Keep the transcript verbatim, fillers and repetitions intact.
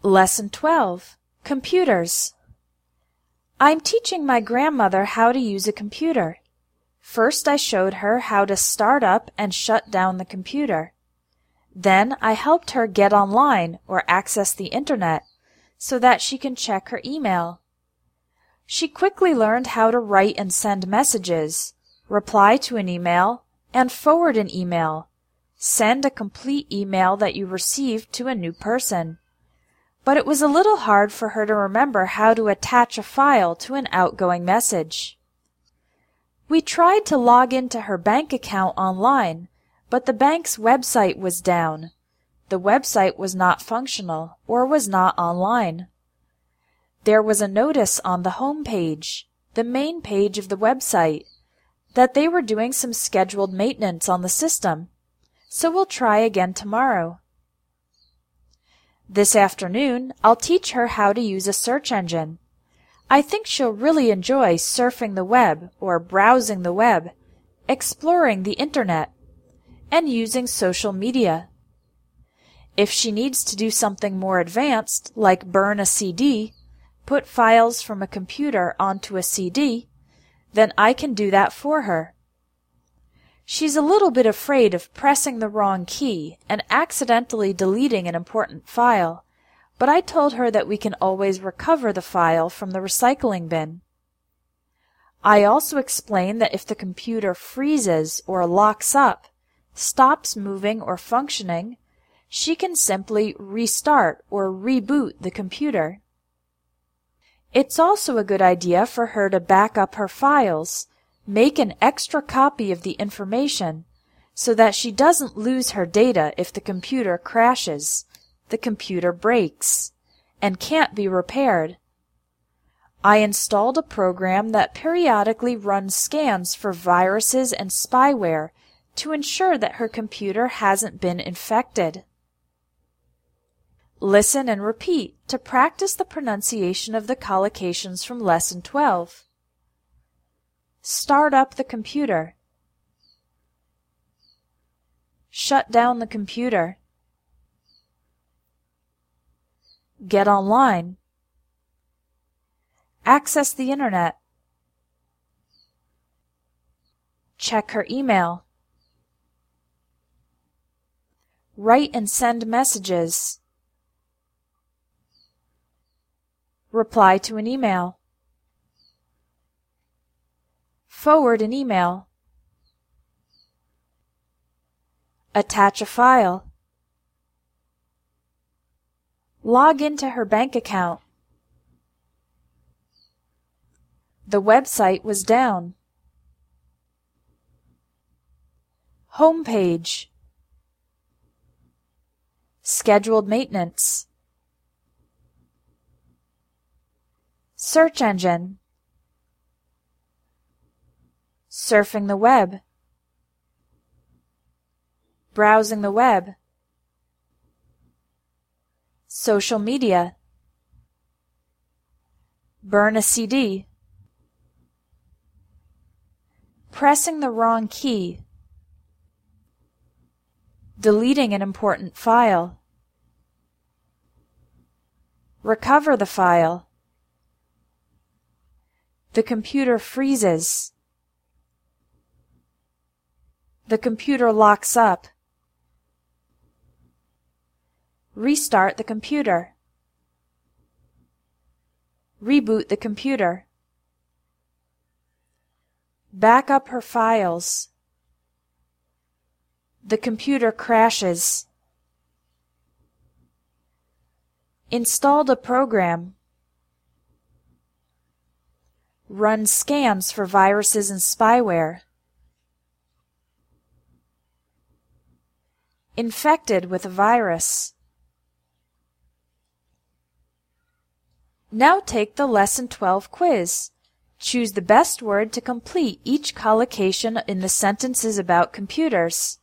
Lesson twelve. Computers. I'm teaching my grandmother how to use a computer. First, I showed her how to start up and shut down the computer. Then I helped her get online or access the internet so that she can check her email. She quickly learned how to write and send messages, reply to an email, and forward an email. Send a complete email that you received to a new person. But it was a little hard for her to remember how to attach a file to an outgoing message. We tried to log into her bank account online, but the bank's website was down. The website was not functional or was not online. There was a notice on the home page, the main page of the website, that they were doing some scheduled maintenance on the system, so we'll try again tomorrow. This afternoon, I'll teach her how to use a search engine. I think she'll really enjoy surfing the web or browsing the web, exploring the internet, and using social media. If she needs to do something more advanced, like burn a C D, put files from a computer onto a C D, then I can do that for her. She's a little bit afraid of pressing the wrong key and accidentally deleting an important file, but I told her that we can always recover the file from the recycling bin. I also explained that if the computer freezes or locks up, stops moving or functioning, she can simply restart or reboot the computer. It's also a good idea for her to back up her files, make an extra copy of the information so that she doesn't lose her data if the computer crashes, the computer breaks, and can't be repaired. I installed a program that periodically runs scans for viruses and spyware to ensure that her computer hasn't been infected. Listen and repeat to practice the pronunciation of the collocations from Lesson twelve. Start up the computer. Shut down the computer. Get online. Access the internet. Check her email. Write and send messages. Reply to an email. Forward an email. Attach a file. Log into her bank account. The website was down. Home page. Scheduled maintenance. Search engine. Surfing the web. Browsing the web. Social media. Burn a C D. Pressing the wrong key. Deleting an important file. Recover the file. The computer freezes. The computer locks up. Restart the computer. Reboot the computer. Back up her files. The computer crashes. Installed a program. Run scans for viruses and spyware. Infected with a virus. Now take the Lesson twelve quiz. Choose the best word to complete each collocation in the sentences about computers.